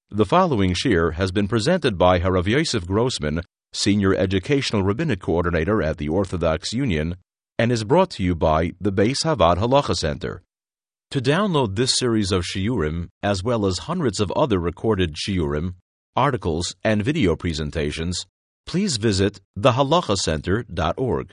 The following shir has been presented by Harav Yosef Grossman, Senior Educational Rabbinic Coordinator at the Orthodox Union, and is brought to you by the Beis Havad Halacha Center. To download this series of shiurim, as well as hundreds of other recorded shiurim, articles, and video presentations, please visit thehalachacenter.org.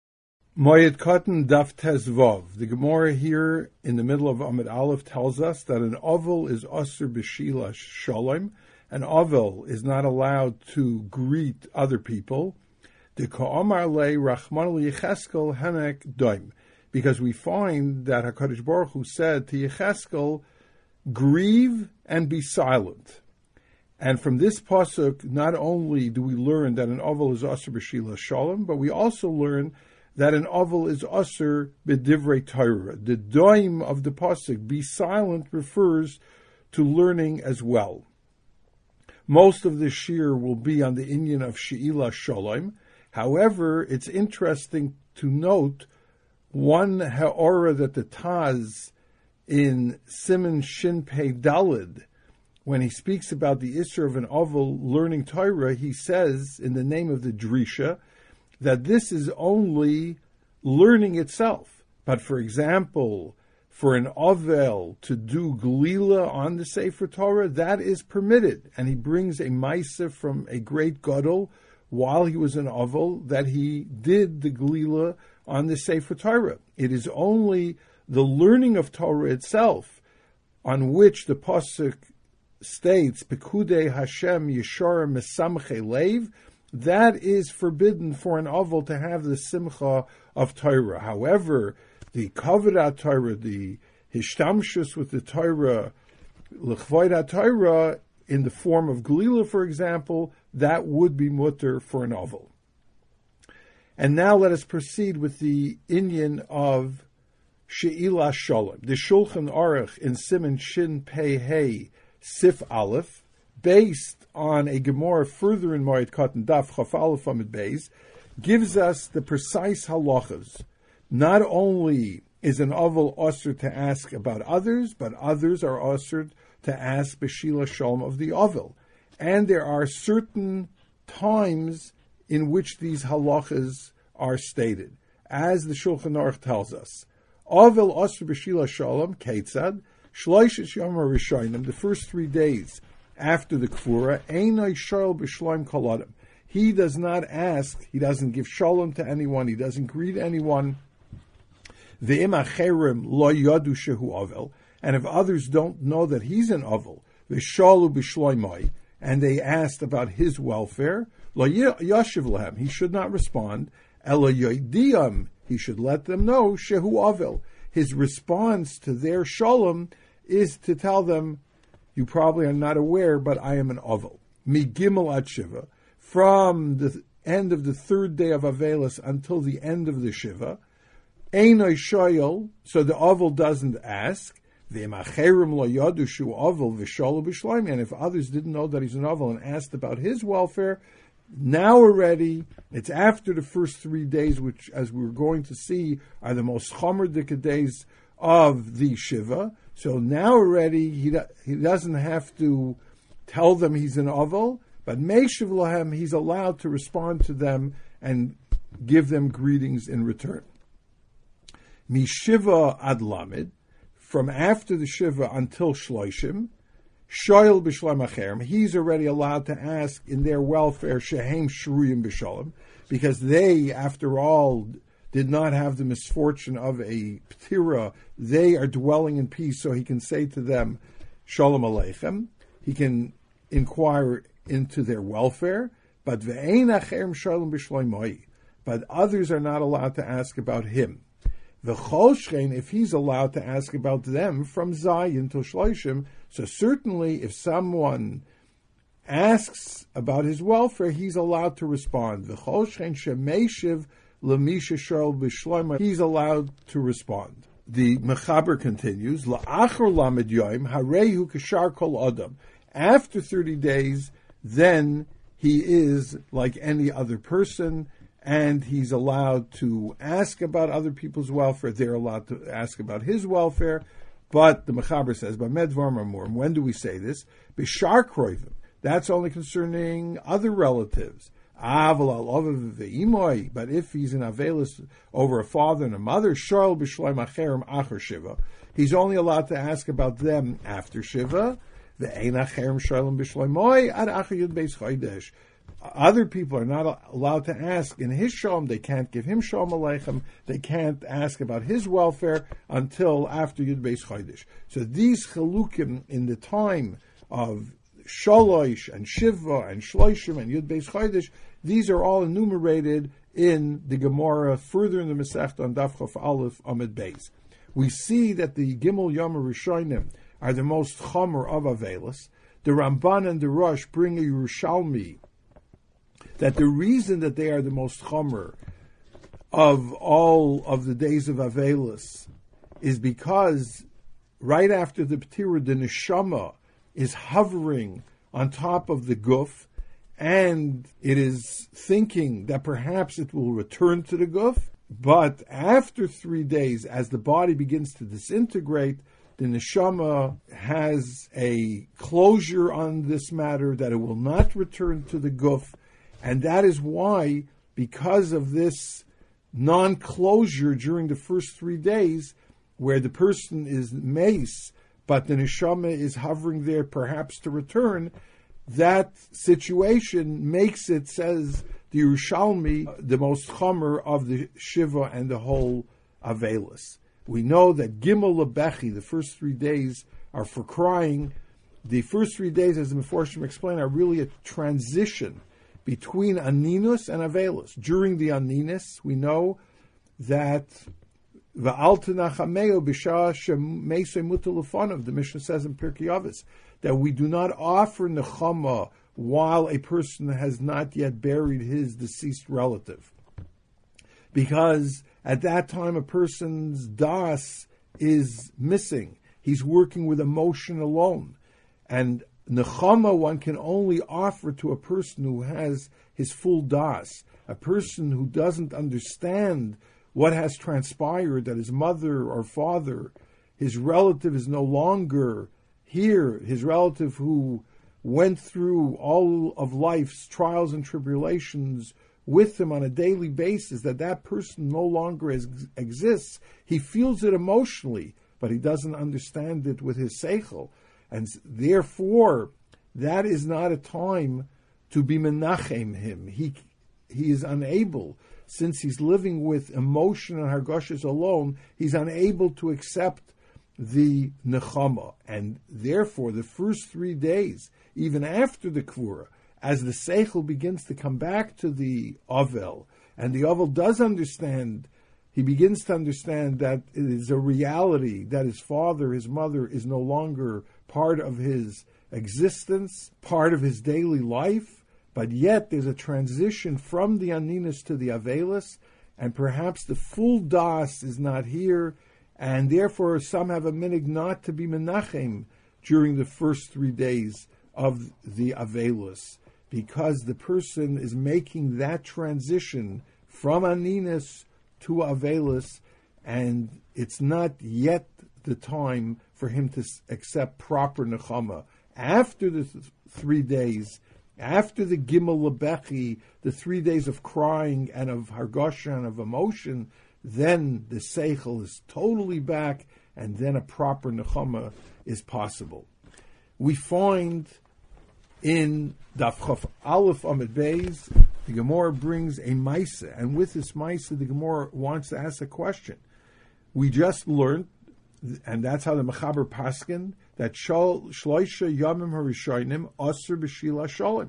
Moed Katan Daf Tezvav. The Gemara here in the middle of Amud Aleph tells us that an ovel is Asur B'Shila Shalom. An ovel is not allowed to greet other people. The Ka'amar Le Rachman Yecheskel Hemek Doim. Because we find that HaKadosh Baruch Hu said to Yecheskel, grieve and be silent. And from this pasuk, not only do we learn that an ovel is Asur B'Shila Shalom, but we also learn that an ovel is Asur B'Divrei Torah. The doim of the pasuk, be silent, refers to learning as well. Most of the shir will be on the inyan of She'ilah Shalom. However, it's interesting to note one ha'ora that the Taz in Siman Shin Pei Dalid, when he speaks about the Isser of an ovel learning Torah, he says in the name of the Drisha that this is only learning itself. But for example, for an ovel to do glila on the Sefer Torah, that is permitted. And he brings a maaseh from a great gadol while he was an ovel that he did the glila on the Sefer Torah. It is only the learning of Torah itself on which the pasuk states, Pekudei Hashem Yeshara Mesamche Leiv, that is forbidden for an ovel to have the simcha of Torah. However, the kavod Torah, the hishtamshus with the Torah, l'chvoid Torah, in the form of glila, for example, that would be mutter for an ovel. And now let us proceed with the inyan of She'ilah Shalom. The Shulchan Aruch in Siman Shin Pei Hey Sif Aleph, based on a Gemara further in Moed Katan Daf Chaf Aleph Amud Beis, gives us the precise halachas. Not only is an ovel usher to ask about others, but others are ushered to ask B'Shila Shalom of the ovel. And there are certain times in which these halachas are stated. As the Shulchan Aruch tells us, ovel usher B'Shila Shalom, Ketzad, Shloishes Yomar Rishonim, the first 3 days after the Kfura, Einai Shoel B'Shloim Kol Adam. He does not ask, he doesn't give shalom to anyone, he doesn't greet anyone. Ve'im acherim lo yadu shehu ovel. And if others don't know that he's an ovel, v'shalu b'shloimai, and they asked about his welfare, lo yashiv lahem, he should not respond. Ela yoidiyam, he should let them know shehu ovel. His response to their shalom is to tell them, you probably are not aware, but I am an ovel. Mi gimel at shiva, from the end of the 3rd day of Avelis until the end of the Shiva. Einoi shoyel, so the ovel doesn't ask. Ve'emacherim lo yadu shu ovel v'sholu b'shloim, and if others didn't know that he's an ovel and asked about his welfare, now already, it's after the first 3 days, which, as we're going to see, are the most chomerdika days of the Shiva. So now already, he doesn't have to tell them he's an ovel, but Meishiv Lahem, he's allowed to respond to them and give them greetings in return. Mishiva ad Lamed, from after the Shiva until Shloishim, Shoyel b'Shloim Acherem, he's already allowed to ask in their welfare, Shehem Shruyim b'Shalom, because they, after all, did not have the misfortune of a Ptira. They are dwelling in peace, so he can say to them, Shalom Aleichem. He can inquire into their welfare, but ve'ein acherem shalom b'shloimoi. But others are not allowed to ask about him. V'chol shchein, if he's allowed to ask about them from Zayin till Shloishim, so certainly if someone asks about his welfare, he's allowed to respond. V'chol shchein shemeishiv l'misha shal b'shloimoi, he's allowed to respond. The Mechaber continues, La'achar lamed yoim harehu kashar kol adam. After 30 days, then he is like any other person, and he's allowed to ask about other people's welfare. They're allowed to ask about his welfare. But the Mechaber says, B'medvar Mamur, when do we say this? B'shar kroivim. That's only concerning other relatives. But if he's in Avelis over a father and a mother, Shoel b'shloim acherim acher Shiva. He's only allowed to ask about them after Shiva. Ve'ein acherim shoelim b'shloimoi ad acher Yud Beis Chodesh. Other people are not allowed to ask in his shalom. They can't give him shalom aleichem. They can't ask about his welfare until after Yud Beis Chodesh. So these chalukim in the time of Shalosh and Shiva and Shloishim and Yud Beis Chodesh, these are all enumerated in the Gemara further in the Masechta on Daf Chof Aleph Amud Beis. We see that the Gimel Yom Rishonim are the most chomer of Avelis. The Ramban and the Rosh bring a Yerushalmi that the reason that they are the most chomer of all of the days of Avelis is because right after the P'tira, the Neshama is hovering on top of the guf, and it is thinking that perhaps it will return to the guf. But after 3 days, as the body begins to disintegrate, the neshama has a closure on this matter that it will not return to the guf, and that is why, because of this non-closure during the first 3 days, where the person is mace, but the neshama is hovering there perhaps to return, that situation makes it, says the Yerushalmi, the most chomer of the Shiva and the whole Avelis. We know that Gimel Lebechi, the first 3 days, are for crying. The first 3 days, as the Meforshim explain, are really a transition between Aninus and Avelis. During the Aninus, we know that the Mishnah says in Pirkei Avos that we do not offer nechama while a person has not yet buried his deceased relative, because at that time a person's das is missing. He's working with emotion alone, and nechama one can only offer to a person who has his full das. A person who doesn't understand what has transpired, that his mother or father, his relative is no longer here, his relative who went through all of life's trials and tribulations with him on a daily basis, that person no longer exists. He feels it emotionally, but he doesn't understand it with his seichel. And therefore, that is not a time to be menachem him. He is unable, since he's living with emotion and hargoshes alone, he's unable to accept the nechama. And therefore, the first 3 days, even after the kvura, as the seichel begins to come back to the avel, and the avel does understand, he begins to understand that it is a reality that his father, his mother, is no longer part of his existence, part of his daily life, but yet there's a transition from the aninus to the avelis, and perhaps the full das is not here, and therefore some have a minig not to be menachem during the first 3 days of the avelis, because the person is making that transition from aninus to avelis, and it's not yet the time for him to accept proper nechama. After the 3 days, after the Gimel Lebechi, the 3 days of crying and of hargosha and of emotion, then the seichel is totally back, and then a proper nechama is possible. We find in Daf Chof Aleph Amud Beis, the Gemara brings a Maisa, and with this Maisa, the Gemara wants to ask a question. We just learned, and that's how the Mechaber paskin, that Shloisha Yamim Harishonim Asur B'Shila Sholem,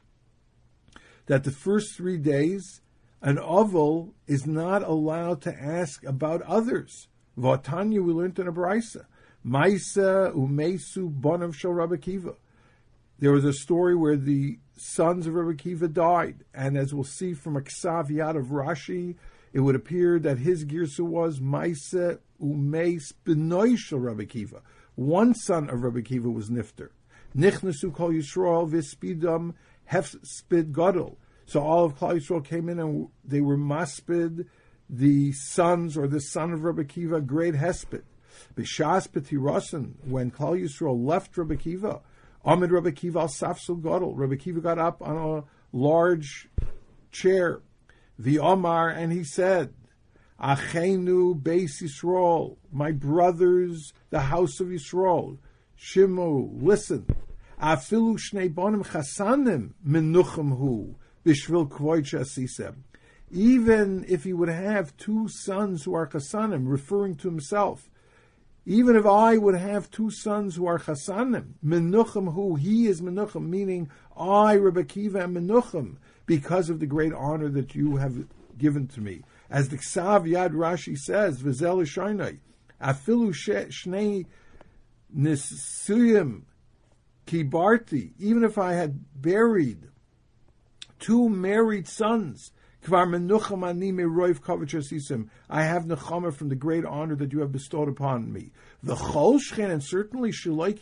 that the first 3 days, an oval is not allowed to ask about others. V'atanya, we learned in a Braisa, Maisa Umesu Bonav Shel Rabbi Akiva. There was a story where the sons of Rabbi Akiva died, and as we'll see from a Ksav Yad of Rashi, it would appear that his girsa was Maisa Umeis B'noi Shel Rabbi Akiva. One son of Rabbi Akiva was Nifter. Nichnasu Kol Yisrael V'spidam Hefspid Gadol. So all of Klal Yisrael came in and they were maspid, the sons or the son of Rabbi Akiva, great hesped. B'shas Petirosin, when Klal Yisrael left Rabbi Akiva, Amid Rabbi Akiva al Safsul Gadol. Rabbi Akiva got up on a large chair. V'omar, and he said, Achenu Beis Yisrael, my brothers, the house of Yisrael. Shimu, listen. Afilu shnei bonim chasanim menuchem hu b'shvil kvoid shasisem. Even if he would have two sons who are chasanim, referring to himself, even if I would have two sons who are chasanim, menuchem hu, he is menuchem, meaning I, Rabbi Akiva, am menuchem, because of the great honor that you have given to me. As the Ksav Yad Rashi says, v'zel shaynai, afilu shnei nisuyim kibarti, even if I had buried two married sons, I have nechama from the great honor that you have bestowed upon me. The cholshchen, and certainly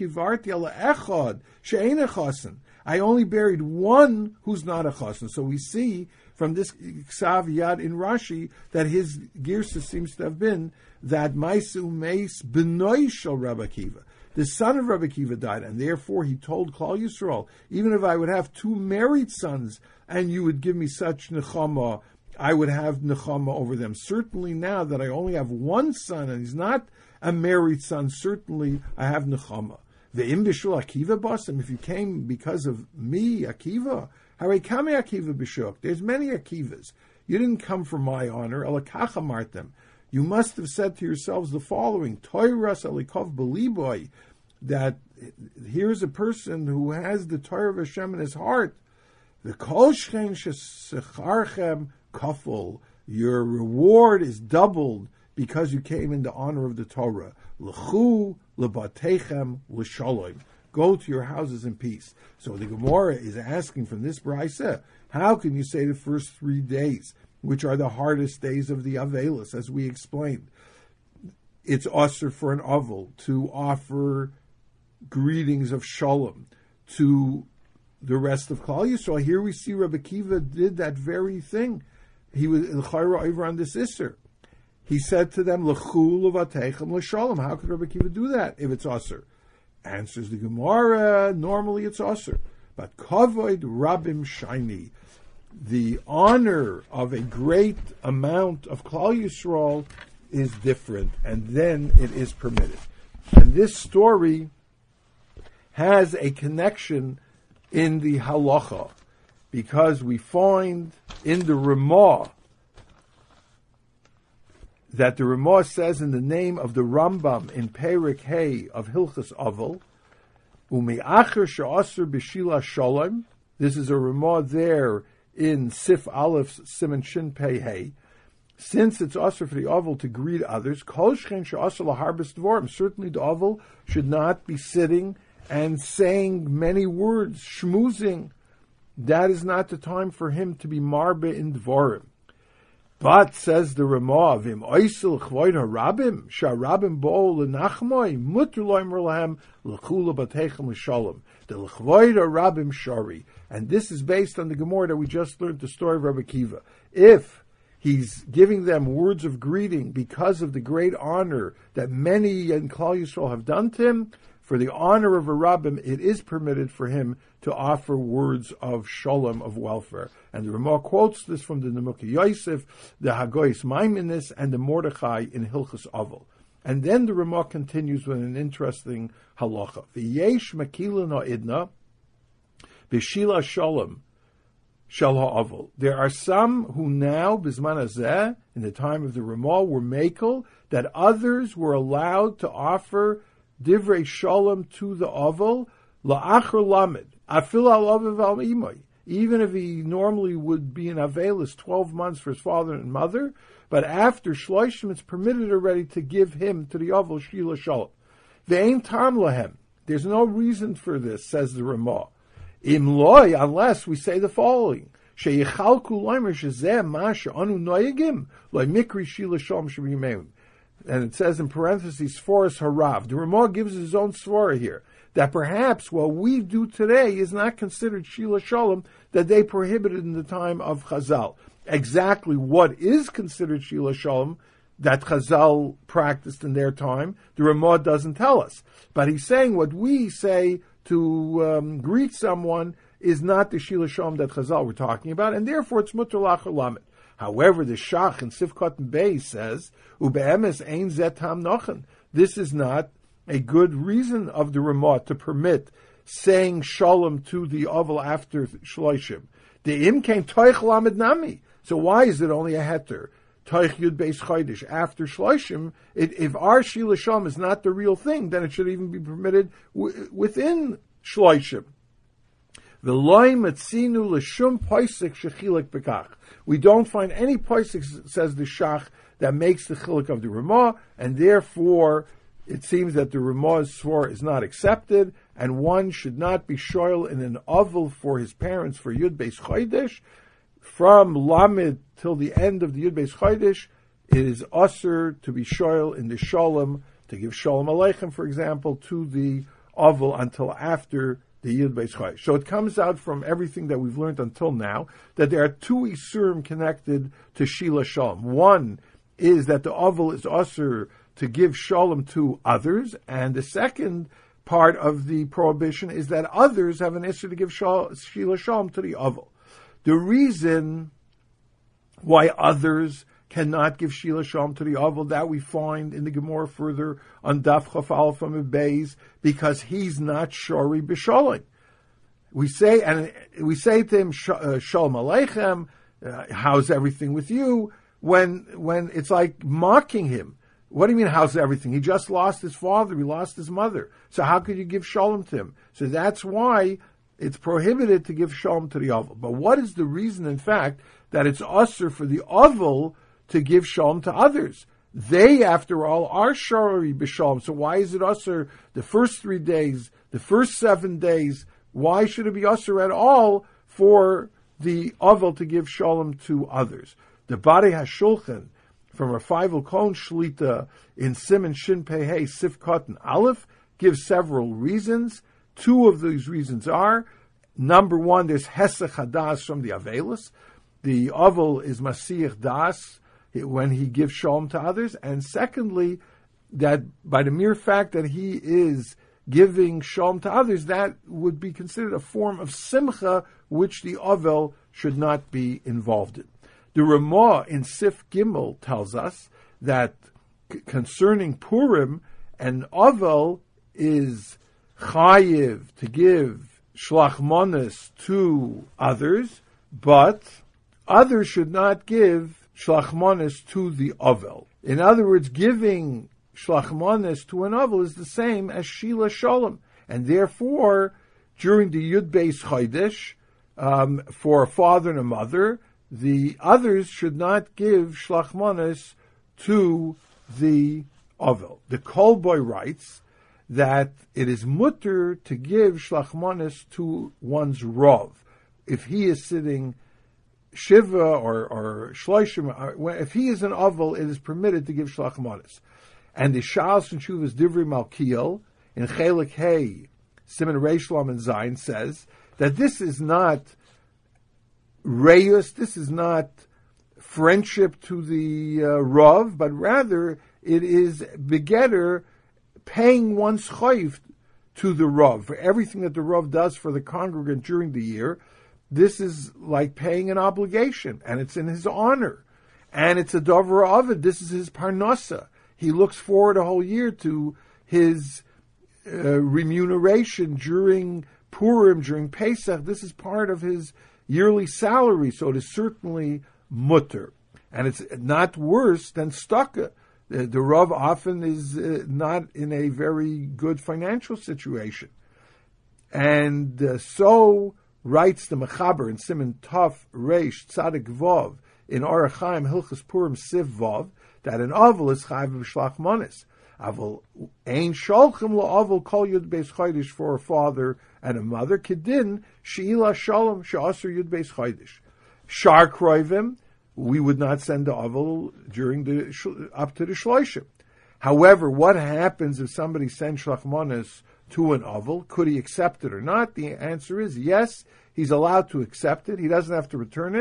I only buried one who's not a chasen. So we see from this Ksav Yad in Rashi that his girsa seems to have been that Maisu Meis B'noi Shel Rabbi Akiva. The son of Rabbi Akiva died, and therefore he told Klal Yisrael, even if I would have two married sons, and you would give me such nechama, I would have nechama over them. Certainly now that I only have one son, and he's not a married son, certainly I have nechama. The imbishul Akiva basim, if you came because of me, Akiva, Hare Kame Akiva b'shuk. There's many Akivas. You didn't come for my honor, elakacha martem. You must have said to yourselves the following, Toiras alikov beliboy, that here's a person who has the Torah of Hashem in his heart. The kol shchein shesecharchem kaful, your reward is doubled because you came in the honor of the Torah. L'chu lebatechem l'shalom. Go to your houses in peace. So the Gemara is asking from this brayse, how can you say the first 3 days, which are the hardest days of the Avelis, as we explained? It's usher for an Avel to offer greetings of Shalom to the rest of Klal Yisrael. Here we see Rabbi Akiva did that very thing. He was l'chayra over on this Isser. He said to them, L'chu levatechem l'shalom. How could Rabbi Akiva do that if it's usher? Answers the Gemara, normally it's usher. But kavod rabim shiny, the honor of a great amount of Klal Yisrael is different, and then it is permitted. And this story has a connection in the halacha, because we find in the Ramah that the Ramah says in the name of the Rambam in Perik Hay of Hilchas Avel, Ume'acher she'asr b'shila shalom. This is a Ramah there in Sif Aleph Siman Shin Pei Hay. Since it's also for the Avel to greet others, Kol Shchen she'asr laharbis dvorim. Certainly the Avel should not be sitting and saying many words, shmuzing. That is not the time for him to be marbe in dvorim. But, says the Ramah, Vim oisel chvoid harabim, sharabim bo lenachmoi, mutter loimer lahem, l'chula batechem l'shalom. The l'chvoid harabim shari. And this is based on the Gemara that we just learned, the story of Rabbi Akiva. If he's giving them words of greeting because of the great honor that many in Klal Yisrael have done to him, for the honor of a rabbim, it is permitted for him to offer words of shalom, of welfare. And the Ramah quotes this from the Nemuki Yosef, the Hagoyis Maiminis, and the Mordechai in Hilchas Avel. And then the Ramah continues with an interesting halacha. V'yesh makilin ha'idna b'shila shalom shel ha'avel. There are some who now, bisman hazeh, in the time of the Ramah, were makel, that others were allowed to offer divrei shalom to the avel, la'achar lamed, afil al-aviv al-imoy. Even if he normally would be in Avelis 12 months for his father and mother, but after Shloshim, it's permitted already to give him to the avel shila shalom. Ve'ein tam lahem. There's no reason for this, says the Ramah. Im loy, unless we say the following: Sheyichalku loimer shezeh ma she'anu noyegim loy mikri shila shalom shebimeim. And it says in parentheses, Sforas Harav. The Ramah gives his own svara here, that perhaps what we do today is not considered Shila Shalom, that they prohibited in the time of Chazal. Exactly what is considered Shila Shalom, that Chazal practiced in their time. The Ramah doesn't tell us. But he's saying what we say to greet someone is not the Shila Shalom that Chazal were talking about, and therefore it's Mutter Lachar Lamed. However, the Shach in Sifkat and Beis says, Ube'emes ein zet tam nochen. This is not a good reason of the Ramah to permit saying Shalom to the Oval after Shloshim. The Im came Toich Lamed Nami. So why is it only a heter? Toich Yud Beis Chodesh after Shloshim. If our Shila Shalom is not the real thing, then it should even be permitted within Shloshim. We don't find any poisik, says the Shach, that makes the chiluk of the Ramah, and therefore it seems that the Ramah's swore is not accepted, and one should not be shoyl in an oval for his parents for Yud Beis Chodesh. From Lamed till the end of the Yud Beis Chodesh, it is usher to be shoyl in the Shalom, to give Shalom Aleichem, for example, to the oval until after the Yud Beis Chodesh. So it comes out from everything that we've learned until now that there are two isurim connected to Shila Shalom. One is that the oval is usher to give Shalom to others, and the second part of the prohibition is that others have an issue to give Shila Shalom to the oval. The reason why others cannot give Shila Shalom to the oval, that we find in the Gemara further on Daf Chaf Aleph Amud Beis, because he's not Shori B'Shalom. We say to him, Shalom Aleichem, how's everything with you? When it's like mocking him. What do you mean, how's everything? He just lost his father, he lost his mother. So how could you give Shalom to him? So that's why it's prohibited to give Shalom to the oval. But what is the reason, in fact, that it's usher for the oval to give Shalom to others? They, after all, are Shari B'Shalom. So why is it usher the first 3 days, the first 7 days? Why should it be usher at all for the oval to give Shalom to others? The Barei HaShulchan from Rafaivel Kohn Shlita in Siman Shin Pei Hey Sif Katan Aleph gives several reasons. 2 of these reasons are, number 1, there's Hesech Hadas from the Avelis. The oval is Masiyach Das when he gives Shalom to others. And secondly, that by the mere fact that he is giving Shalom to others, that would be considered a form of Simcha, which the oval should not be involved in. The Ramah in Sif Gimel tells us that concerning Purim, an oval is chayiv to give shlachmonis to others, but others should not give shlachmonis to the ovel. In other words, giving shlachmonis to an ovel is the same as Shila Shalom, and therefore, during the Yud Beis Chodesh, for a father and a mother, the others should not give shlachmonis to the ovel. The Kol Boy writes that it is mutter to give shlachmonis to one's rov. If he is sitting shiva or shloshim, if he is an ovel, it is permitted to give shlachmonis. And the Sha'al and Shuvas Divrei Malkiel in Chelik Hey, Siman Reish Lamed Zayin says that this is not reyus, this is not friendship to the Rav, but rather it is begetter paying one's chayv to the Rav. For everything that the Rav does for the congregant during the year, this is like paying an obligation, and it's in his honor. And it's a davar avid, this is his parnasa. He looks forward a whole year to his remuneration during Purim, during Pesach. This is part of his yearly salary, so it is certainly mutter. And it's not worse than staka. The Rav often is not in a very good financial situation. And so writes the Mechaber in Siman Tov Reish Tzadik Vav in Orach Chaim Hilchos Purim Siv Vav, that an ovel is chayv b'shlachmonis. Aval ein sholchem la'ovel kol Yud Beis Chodesh for a father and a mother. Kedin she'ila shalom she'aser Yud Beis Chodesh. Shar kroivim, we would not send the ovel during up to the shloshim. However, what happens if somebody sends shlachmonis to an ovel? Could he accept it or not? The answer is yes, he's allowed to accept it. He doesn't have to return it.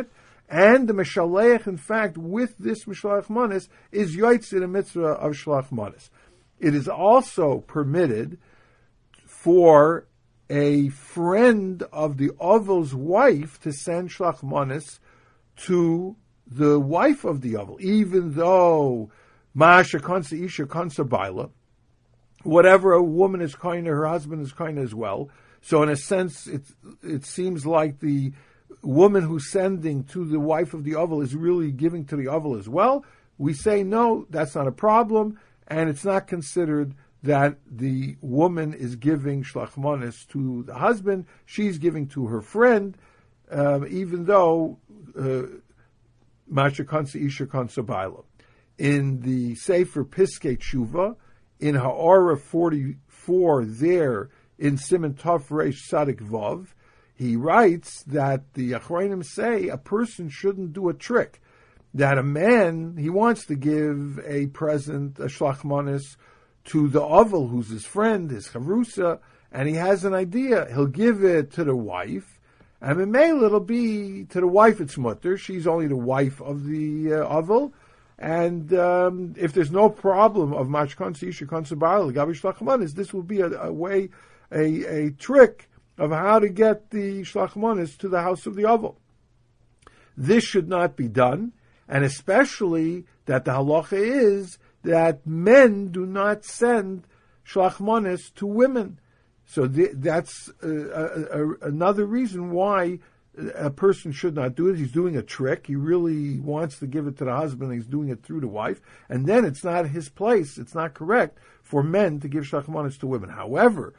And the Meshaleach, in fact, with this Mishalech Manis, is Yoitz in a mitzvah of Shalach Manis. It is also permitted for a friend of the Ovel's wife to send Shalach Manis to the wife of the Ovel, even though Ma'asha Kansa Isha Kansa Baila, whatever a woman is kind, her husband is kind as well. So in a sense, it seems like the woman who's sending to the wife of the Ovel is really giving to the Ovel as well. We say, no, that's not a problem, and it's not considered that the woman is giving Shlach Manis to the husband. She's giving to her friend, even though Masha Kansa Isha Kansa Baila. In the Sefer Piskei Tshuva, in Ha'ara 44 there, in Siman Tov Reish Sadik Vav, he writes that the Achronim say a person shouldn't do a trick. That a man, he wants to give a present, a Shlach Manis, to the Ovel, who's his friend, his Chavrusa, and he has an idea. He'll give it to the wife, and in Mele it'll be, to the wife it's mutter, she's only the wife of the Ovel, and if there's no problem of Mashkan Sisha Konsabar, Gabi Shlach Manis, this will be a way, a trick of how to get the Shlach Manis to the house of the Ovel. This should not be done, and especially that the halacha is that men do not send Shlach Manis to women. So that's another reason why a person should not do it. He's doing a trick. He really wants to give it to the husband. He's doing it through the wife. And then it's not his place. It's not correct for men to give Shlach Manis to women. However,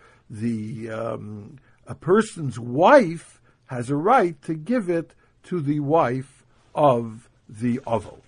a person's wife has a right to give it to the wife of the Ovel.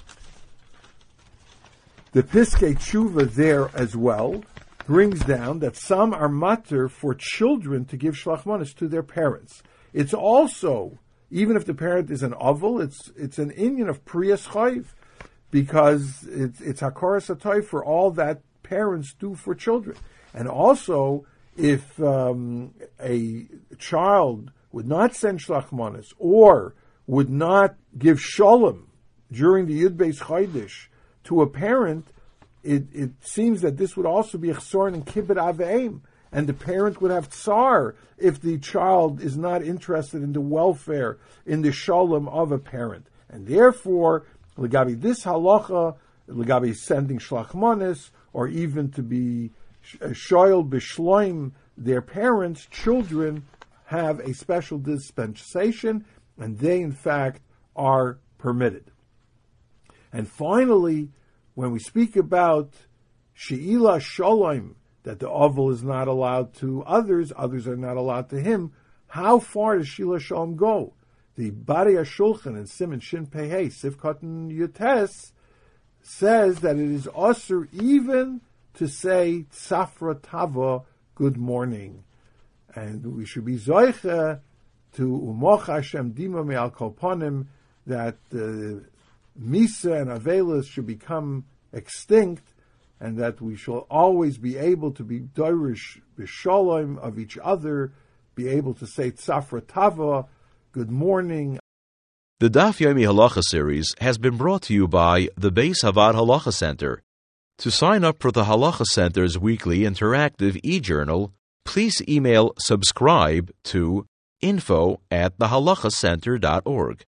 The Piskei Tshuva there as well brings down that some are matter for children to give Shlach Manis to their parents. It's also, even if the parent is an Ovel, it's an inyan of Priyas Chayv, because it's Hakaras HaTov for all that parents do for children. And also, if a child would not send Shlach Manis or would not give Shalom during the Yud Beis Chodesh to a parent, it seems that this would also be a chsorn and kibbut aveim, and the parent would have tsar if the child is not interested in the welfare, in the shalom of a parent. And therefore, legabi this halacha, legabi sending Shlach Manis, or even to be shoyel b'shloim their parents, children have a special dispensation, and they in fact are permitted. And finally, when we speak about she'ilah shalom, that the Ovel is not allowed to others are not allowed to him, how far does she'ilah shalom go? The Bari HaShulchan in Siman Shin Pehei, Sivkot and Yutes, says that it is osur even to say Tzafra Tava, good morning. And we should be zoiche to Umoch Hashem Dima Me'al Kolponim, that Misa and Avelis should become extinct, and that we shall always be able to be Doirish B'Shalom of each other, be able to say Tzafra Tava, good morning. The Daf Yomi Halacha series has been brought to you by the Beis Havad Halacha Center. To sign up for the Halacha Center's weekly interactive e-journal, please email subscribe to info@thehalachacenter.org.